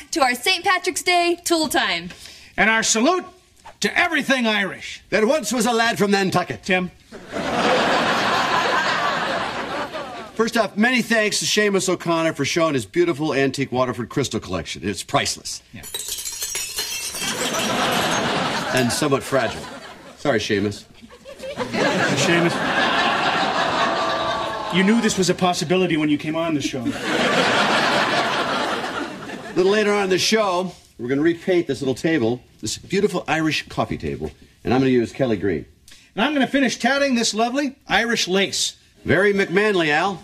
to our St. Patrick's Day tool time. And our salute to everything Irish. There once was a lad from Nantucket. Tim? First off, many thanks to Seamus O'Connor for showing his beautiful antique Waterford crystal collection. It's priceless. Yeah. And somewhat fragile. Sorry, Seamus. Seamus, you knew this was a possibility when you came on the show. A little later on in the show, we're going to repaint this little table, this beautiful Irish coffee table, and I'm going to use Kelly Green. And I'm going to finish tatting this lovely Irish lace. Very McManly, Al.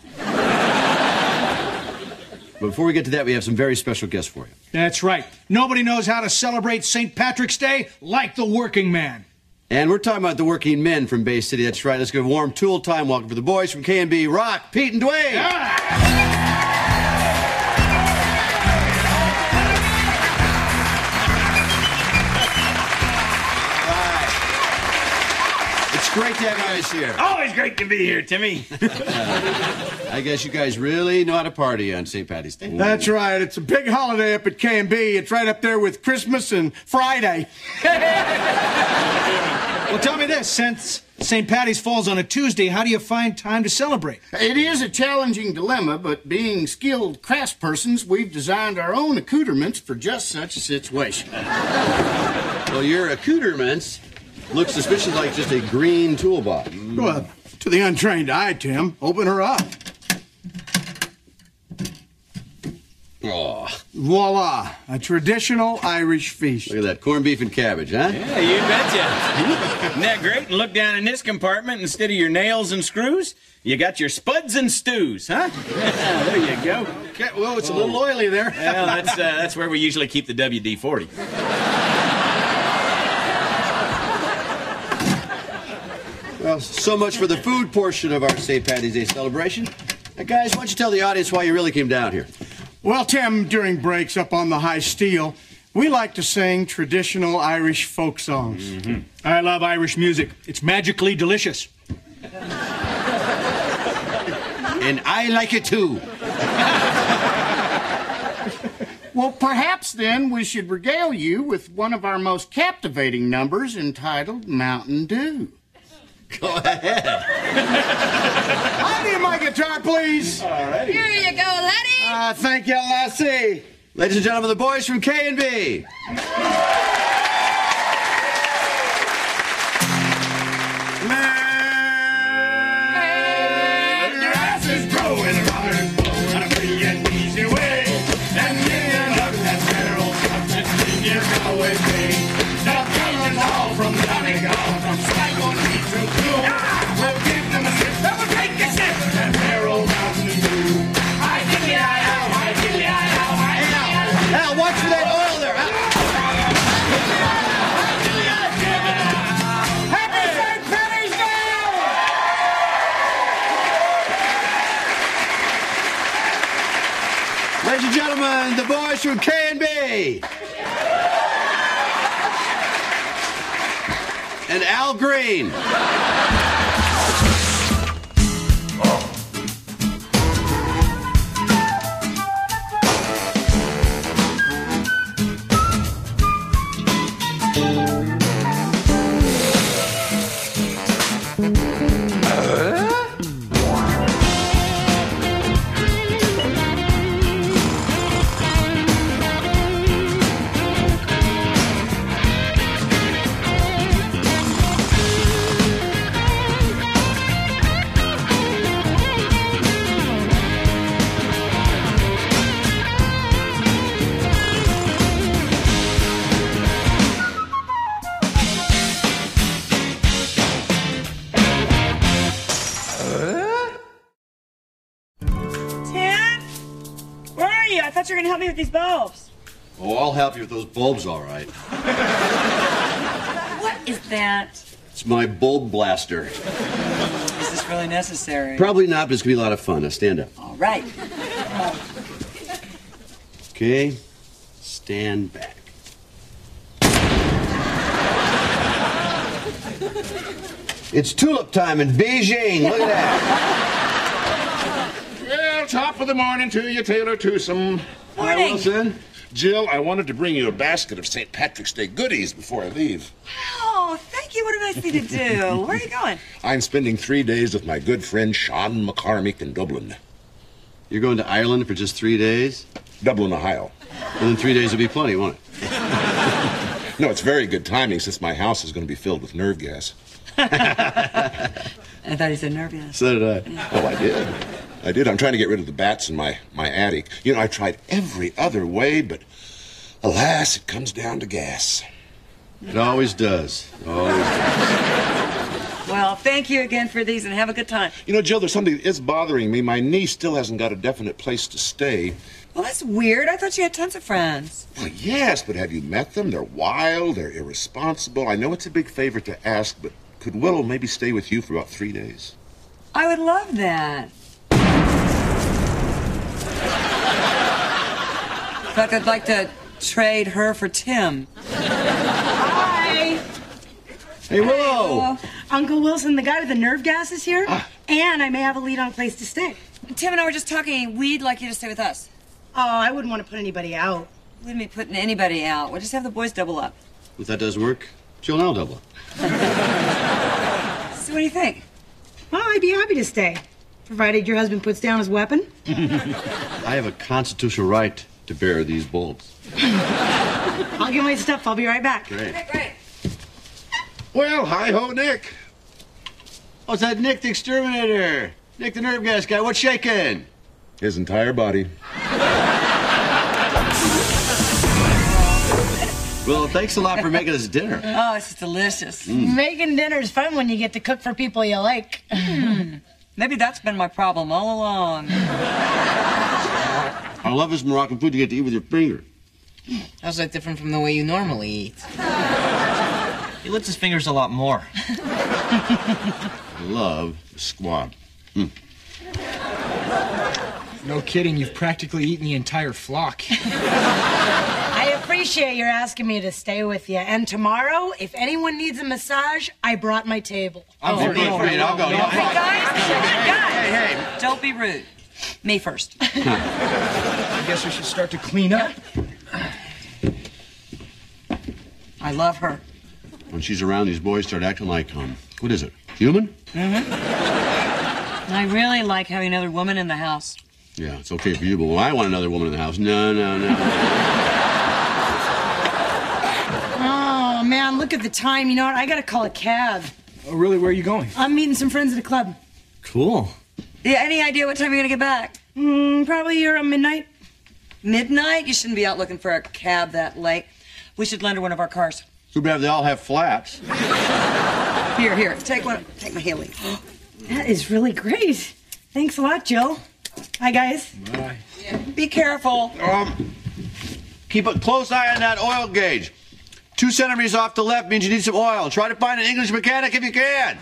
But before we get to that, we have some very special guests for you. That's right. Nobody knows how to celebrate St. Patrick's Day like the working man. And we're talking about the working men from Bay City. That's right. Let's give a warm tool time welcome for the boys from K&B Rock, Pete and Dwayne. Yeah. Great to have you guys here. Always great to be here, Timmy. I guess you guys really know how to party on St. Patty's Day. That's right. It's a big holiday up at K&B. It's right up there with Christmas and Friday. Well, tell me this. Since St. Patty's falls on a Tuesday, how do you find time to celebrate? It is a challenging dilemma, but being skilled craftspersons, we've designed our own accoutrements for just such a situation. Well, your accoutrements looks suspiciously like just a green toolbox. Well, to the untrained eye, Tim, open her up. Oh, voila, a traditional Irish feast. Look at that, corned beef and cabbage, huh? Yeah, you betcha. Isn't that great? And look down in this compartment, instead of your nails and screws, you got your spuds and stews, huh? There you go. Okay, well, it's a little oily there. Well, that's where we usually keep the WD-40. Well, so much for the food portion of our St. Patty's Day celebration. Now, guys, why don't you tell the audience why you really came down here? Well, Tim, during breaks up on the high steel, we like to sing traditional Irish folk songs. Mm-hmm. I love Irish music. It's magically delicious. And I like it too. Well, perhaps then we should regale you with one of our most captivating numbers entitled Mountain Dew. Go ahead. I need my guitar, please. All righty. Here you go, Letty. Thank you, Lassie. Ladies and gentlemen, the boys from K&B. Grass is growing around on a free and easy way. And million of that barrel of 15 years always pay. Now coming all from Donegal, from Sligo to Blue. We'll give them a sip, that will take a sip. And barrel Mountain Dew. I dilly I ow, I dilly I ow, I dilly I ow. Al, watch for that oil there. Happy St. Patty's Day! Ladies and gentlemen, the boys from K&B. And Al Green. I thought you were going to help me with these bulbs. Oh, I'll help you with those bulbs, all right. What is that? It's my bulb blaster. Is this really necessary? Probably not, but it's going to be a lot of fun. Now, stand up. All right. Okay. Stand back. It's tulip time in Beijing. Look at that. Well, top of the morning to you, Taylor Twosome. Morning. Hi, Wilson. Jill, I wanted to bring you a basket of St. Patrick's Day goodies before I leave. Oh, thank you. What a nice thing to do. Where are you going? I'm spending 3 days with my good friend Sean McCormick in Dublin. You're going to Ireland for just 3 days? Dublin, Ohio. Well, then 3 days will be plenty, won't it? No, it's very good timing since my house is going to be filled with nerve gas. I thought he said nerve gas. So did I. Oh, I did. I'm trying to get rid of the bats in my attic. You know, I tried every other way, but alas, it comes down to gas. It always does. Always does. Well, thank you again for these and have a good time. You know, Jill, there's something that is bothering me. My niece still hasn't got a definite place to stay. Well, that's weird. I thought you had tons of friends. Well, yes, but have you met them? They're wild, they're irresponsible. I know it's a big favor to ask, but could Willow maybe stay with you for about 3 days? I would love that. In fact, I'd like to trade her for Tim. Hi. Hey, Willow. Uncle Wilson, the guy with the nerve gas, is here. And I may have a lead on a place to stay. Tim and I were just talking. We'd like you to stay with us. Oh, I wouldn't want to put anybody out. We wouldn't be putting anybody out. We'll just have the boys double up. If that doesn't work, Jill and I'll double up. So what do you think? Well, I'd be happy to stay, provided your husband puts down his weapon. I have a constitutional right to bear these bulbs. I'll get my stuff. I'll be right back. Great. Okay, great. Well, hi-ho, Nick. Oh, it's that Nick the Exterminator. Nick the nerve gas guy. What's shaking? His entire body. Well, thanks a lot for making us dinner. Oh, this is delicious. Making dinner's fun when you get to cook for people you like. Maybe that's been my problem all along. I love this Moroccan food you get to eat with your finger. How's that different from the way you normally eat? He licks his fingers a lot more. I love the squab. No kidding, you've practically eaten the entire flock. I appreciate your asking me to stay with you. And tomorrow, if anyone needs a massage, I brought my table. I'll go. Guys, don't be rude. Me first. I guess we should start to clean up. I love her. When she's around, these boys start acting like, what is it, human? I really like having another woman in the house. Yeah, it's okay for you, but when I want another woman in the house, no. Oh, man, look at the time. You know what? I gotta call a cab. Oh, really? Where are you going? I'm meeting some friends at a club. Cool. Yeah, any idea what time you're gonna get back? Probably around midnight. Midnight? You shouldn't be out looking for a cab that late. We should lend her one of our cars. Too bad they all have flats. Here, take one. Take my Haley. That is really great. Thanks a lot, Jill. Hi, guys. Bye. Be careful. Keep a close eye on that oil gauge. 2 centimeters off the left means you need some oil. Try to find an English mechanic if you can.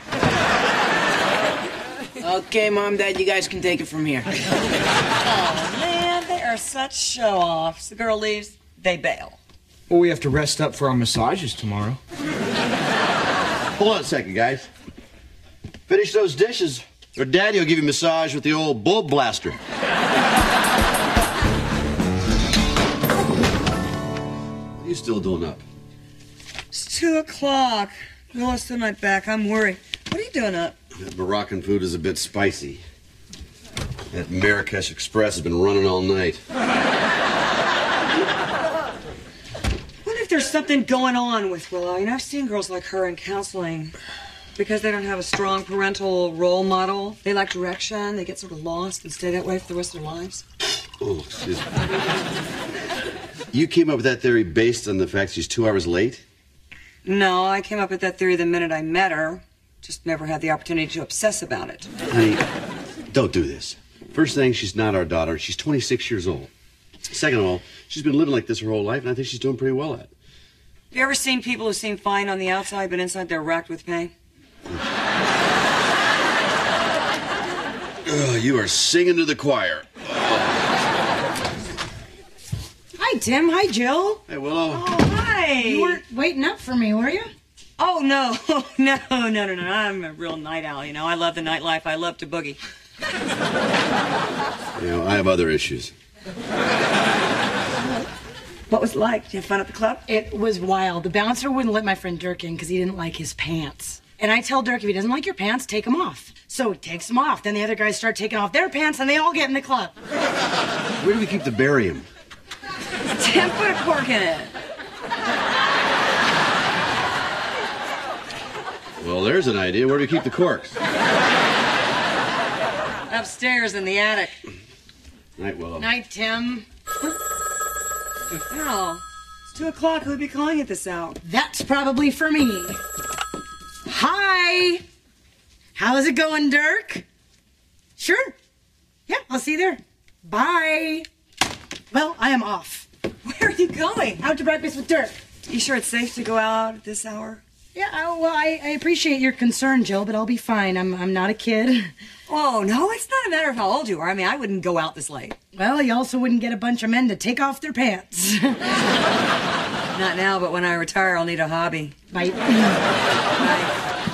Okay, Mom, Dad, you guys can take it from here. Oh, man, they are such show-offs. The girl leaves, they bail. Well, we have to rest up for our massages tomorrow. Hold on a second, guys. Finish those dishes, or Daddy will give you a massage with the old bulb blaster. What are you still doing up? It's 2 o'clock. Willow's still not back. I'm worried. What are you doing up? That Moroccan food is a bit spicy. That Marrakesh Express has been running all night. What if there's something going on with Willow? You know, I've seen girls like her in counseling. Because they don't have a strong parental role model. They lack direction. They get sort of lost and stay that way for the rest of their lives. Oh, excuse me. You came up with that theory based on the fact she's 2 hours late? No, I came up with that theory the minute I met her. Just never had the opportunity to obsess about it. Honey, don't do this. First thing, she's not our daughter. She's 26 years old. Second of all, she's been living like this her whole life, and I think she's doing pretty well at it. Have you ever seen people who seem fine on the outside, but inside they're racked with pain? You are singing to the choir. Hi, Tim. Hi, Jill. Hey, Willow. Oh, hi. You weren't waiting up for me, were you? Oh, no. No. I'm a real night owl, you know. I love the nightlife. I love to boogie. You know, I have other issues. What was it like? Did you have fun at the club? It was wild. The bouncer wouldn't let my friend Dirk in because he didn't like his pants. And I tell Dirk, if he doesn't like your pants, take them off. So he takes them off. Then the other guys start taking off their pants, and they all get in the club. Where do we keep the barium? Tim, put a cork in it. Well, there's an idea. Where do we keep the corks? Upstairs in the attic. Night, Willow. Night, Tim. Oh, it's 2 o'clock. Who'd be calling at this hour? That's probably for me. Hi. How's it going, Dirk? Sure. Yeah, I'll see you there. Bye. Well, I am off. Where are you going? Out to breakfast with Dirk. You sure it's safe to go out at this hour? Yeah, I appreciate your concern, Jill, but I'll be fine. I'm not a kid. Oh, no, it's not a matter of how old you are. I mean, I wouldn't go out this late. Well, you also wouldn't get a bunch of men to take off their pants. Not now, but when I retire, I'll need a hobby. Bye. Bye.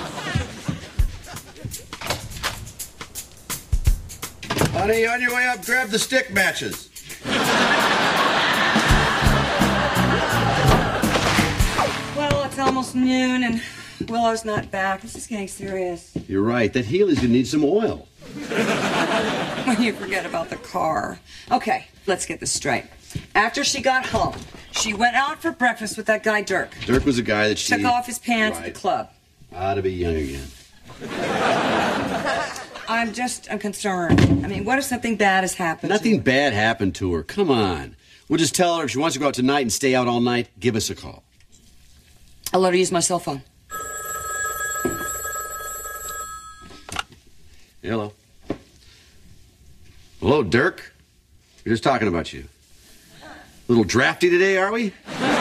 Honey, on your way up, grab the stick matches. Well, it's almost noon, and Willow's not back. This is getting serious. You're right. That Healy's gonna need some oil. You forget about the car. Okay, let's get this straight. After she got home, she went out for breakfast with that guy, Dirk. Dirk was a guy that she... Took off his pants at the club. Ought to be young again. I'm concerned. I mean, what if something bad has happened? Nothing bad happened to her. Come on. We'll just tell her if she wants to go out tonight and stay out all night, give us a call. I'll let her use my cell phone. Hello. Hello, Dirk. We're just talking about you. A little drafty today, are we?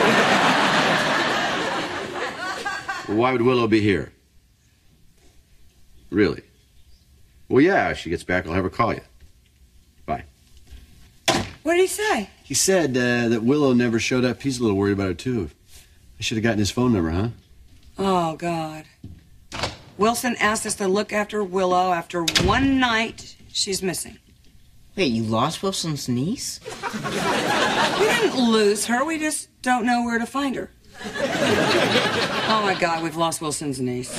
Well, why would Willow be here? Really? Well, yeah, if she gets back, I'll have her call you. Bye. What did he say? He said that Willow never showed up. He's a little worried about her, too. I should have gotten his phone number, huh? Oh, God. Wilson asked us to look after Willow after one night she's missing. Wait, you lost Wilson's niece? We didn't lose her. We just don't know where to find her. Oh, my God, we've lost Wilson's niece.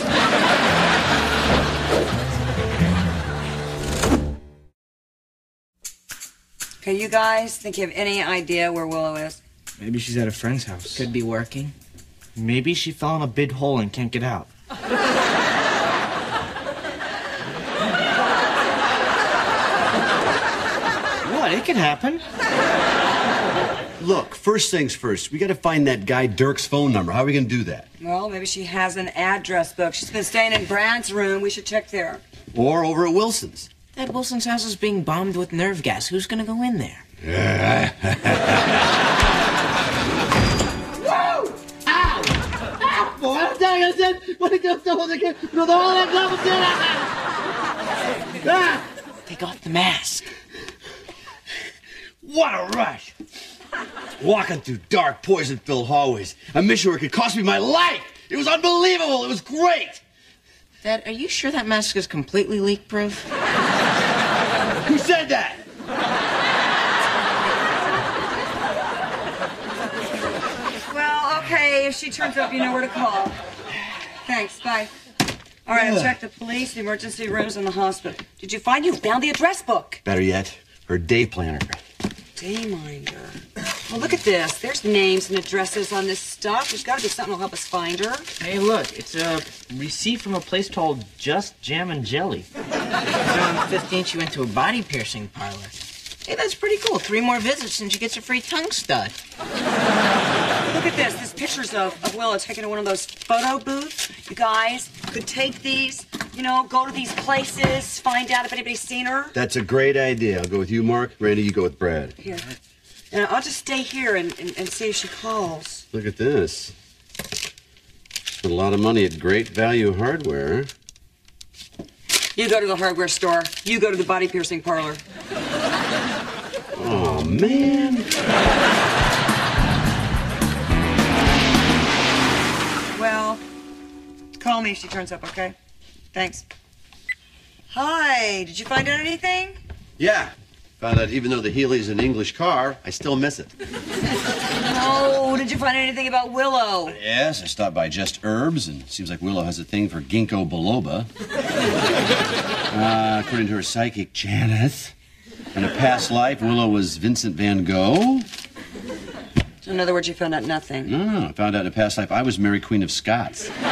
Okay, you guys think you have any idea where Willow is? Maybe she's at a friend's house. Could be working. Maybe she fell in a big hole and can't get out. What? It can happen. Look, first things first. We got to find that guy Dirk's phone number. How are we going to do that? Well, maybe she has an address book. She's been staying in Brad's room. We should check there. Or over at Wilson's. That Wilson's house is being bombed with nerve gas. Who's gonna go in there? Woo! Ow! Ow! Boy, I'm telling you, I said, when it goes double again, go the whole double ah! Take off the mask. What a rush! Walking through dark, poison-filled hallways. A mission where it could cost me my life! It was unbelievable! It was great! Dad, are you sure that mask is completely leak-proof? Who said that? Well, okay, if she turns up, you know where to call. Thanks, bye. All right, I've checked the police, the emergency rooms, and the hospital. Did you found the address book? Better yet, her day planner. Dayminder. Well, look at this. There's names and addresses on this stuff. There's got to be something that'll help us find her. Hey, look, it's a receipt from a place called Just Jam and Jelly. On the 15th, she went to a body piercing parlor. Hey, that's pretty cool. 3 more visits and she gets a free tongue stud. Look at this. There's pictures of Willow taken to one of those photo booths. You guys could take these, you know, go to these places, find out if anybody's seen her. That's a great idea. I'll go with you, Mark. Randy, you go with Brad. Here. And I'll just stay here and see if she calls. Look at this. Spent a lot of money at Great Value Hardware. You go to the hardware store. You go to the body piercing parlor. Oh, man. Well, call me if she turns up, okay? Thanks. Hi, did you find out anything? Yeah. Found out even though the Healy's an English car, I still miss it. Oh, did you find anything about Willow? Yes, I stopped by Just Herbs, and it seems like Willow has a thing for ginkgo biloba. According to her psychic, Janice, in a past life, Willow was Vincent van Gogh. So in other words, you found out nothing. No, I found out in a past life I was Mary Queen of Scots. All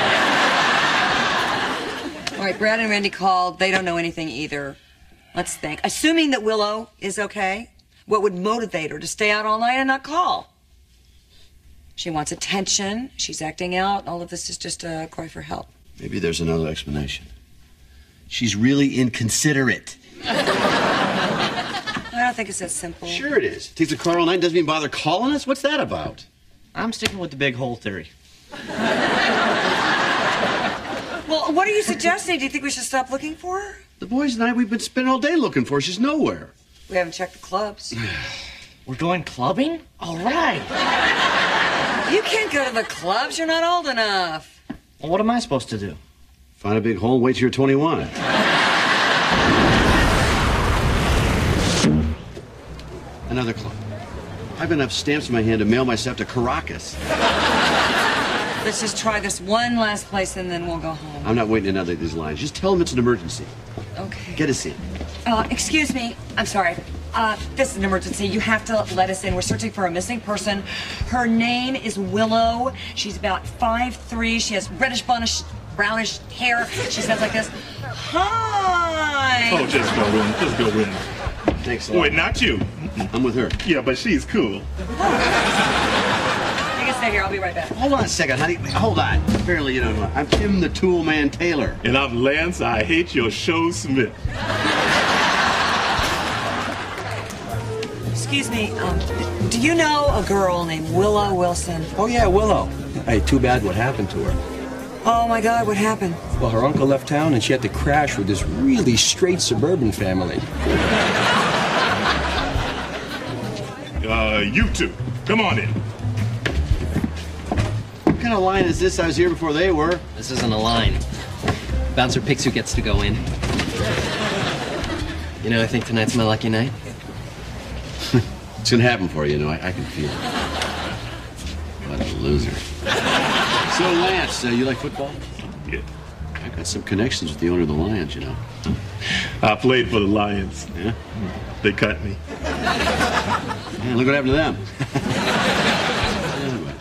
right, Brad and Randy called. They don't know anything either. Let's think. Assuming that Willow is okay, what would motivate her to stay out all night and not call? She wants attention. She's acting out. All of this is just a cry for help. Maybe there's another explanation. She's really inconsiderate. I don't think it's that simple. Sure it is. Takes a car all night and doesn't even bother calling us? What's that about? I'm sticking with the big hole theory. Well, what are you suggesting? Do you think we should stop looking for her? The boys and I, we've been spending all day looking for her. She's nowhere. We haven't checked the clubs. We're going clubbing? All right. You can't go to the clubs. You're not old enough. Well, what am I supposed to do? Find a big hole and wait till you're 21. Another club. I've enough stamps in my hand to mail myself to Caracas. Let's just try this one last place and then we'll go home. I'm not waiting another of these lines. Just tell them it's an emergency. Okay. Get us in. Excuse me. I'm sorry. This is an emergency. You have to let us in. We're searching for a missing person. Her name is Willow. She's about 5'3". She has reddish, brownish hair. She sounds like this. Hi. Oh, just go in. Just go in. Thanks a lot. Wait, not you. I'm with her. Yeah, but she's cool. You can stay here. I'll be right back. Hold on a second, honey. Hold on. Apparently you don't know. I'm Tim the Tool Man Taylor. And I'm Lance, I hate your show Smith. Excuse me, do you know a girl named Willow Wilson? Oh, yeah, Willow. Hey, too bad what happened to her. Oh, my God, what happened? Well, her uncle left town and she had to crash with this really straight suburban family. You two, come on in. What kind of line is this? I was here before they were. This isn't a line. Bouncer picks who gets to go in. You know, I think tonight's my lucky night. It's gonna happen for you, you know. I can feel it. What a loser. So, Lance, you like football? Yeah. I got some connections with the owner of the Lions, you know. I played for the Lions. Yeah? They cut me. Man, look what happened to them. Anyway.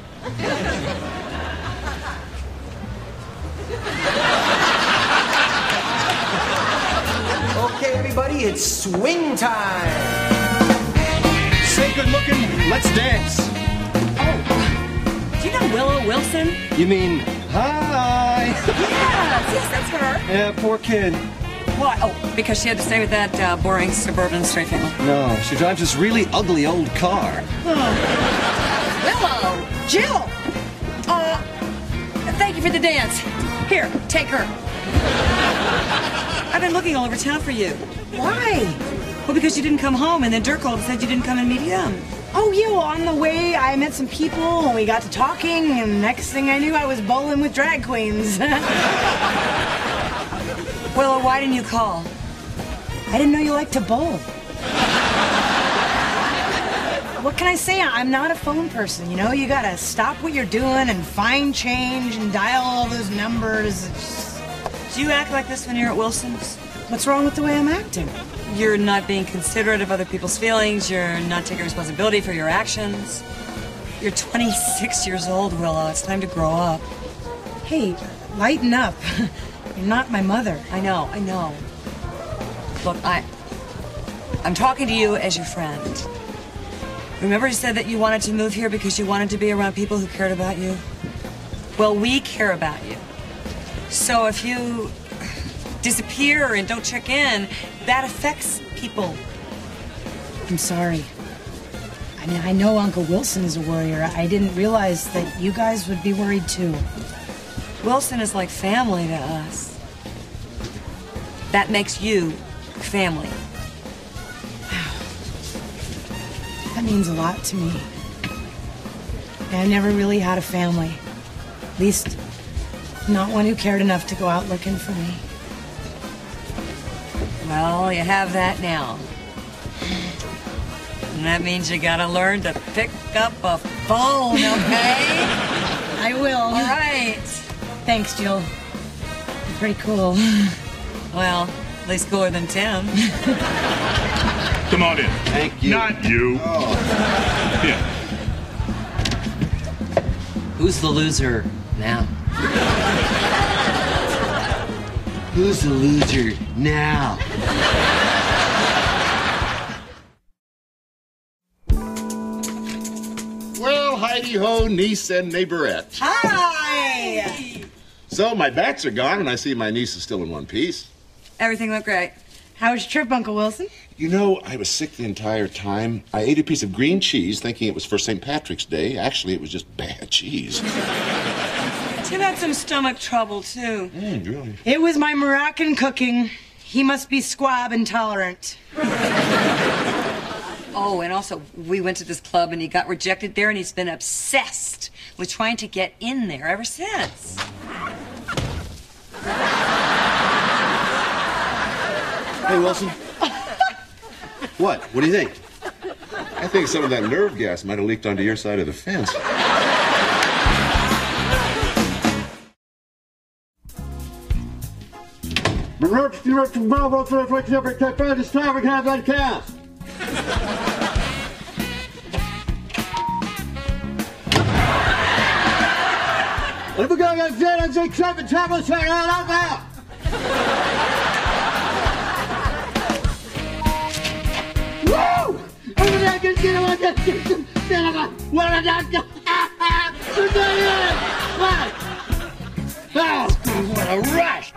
Okay, everybody, it's swing time. Say good looking, let's dance. Oh, do you know Willow Wilson? You mean, hi? Yes, that's her. Yeah, poor kid. Why? Oh, because she had to stay with that boring suburban straight family. No, she drives this really ugly old car. Willow! Jill! Thank you for the dance. Here, take her. I've been looking all over town for you. Why? Well, because you didn't come home, and then Dirk called and said you didn't come and meet him. Oh, yeah, well, on the way, I met some people, and we got to talking, and next thing I knew, I was bowling with drag queens. Well, why didn't you call? I didn't know you liked to bowl. What can I say? I'm not a phone person, you know? You gotta stop what you're doing and find change and dial all those numbers. Do you act like this when you're at Wilson's? What's wrong with the way I'm acting? You're not being considerate of other people's feelings. You're not taking responsibility for your actions. You're 26 years old, Willow. It's time to grow up. Hey, lighten up. You're not my mother. I know. Look, I'm talking to you as your friend. Remember you said that you wanted to move here because you wanted to be around people who cared about you? Well, we care about you. So if you disappear and don't check in, that affects people. I'm sorry. I mean, I know Uncle Wilson is a worrier. I didn't realize that you guys would be worried too. Wilson is like family to us. That makes you family. That means a lot to me. I never really had a family. At least, not one who cared enough to go out looking for me. Well, you have that now. And that means you gotta learn to pick up a phone, okay? I will. All right. Thanks, Jill. You're pretty cool. Well, at least cooler than Tim. Come on in. Thank you. Not you. Oh. Yeah. Who's the loser now? Who's the loser now? Well, Heidi-ho, niece and neighborette. Hi! So my bats are gone, and I see my niece is still in one piece. Everything went great. How was your trip, Uncle Wilson? You know, I was sick the entire time. I ate a piece of green cheese thinking it was for St. Patrick's Day. Actually, it was just bad cheese. Tim had some stomach trouble, too. Really? It was my Moroccan cooking. He must be squab intolerant. Oh, and also, we went to this club and he got rejected there, and he's been obsessed with trying to get in there ever since. Hey, Wilson. What? What do you think? I think some of that nerve gas might have leaked onto your side of the fence. What a rush!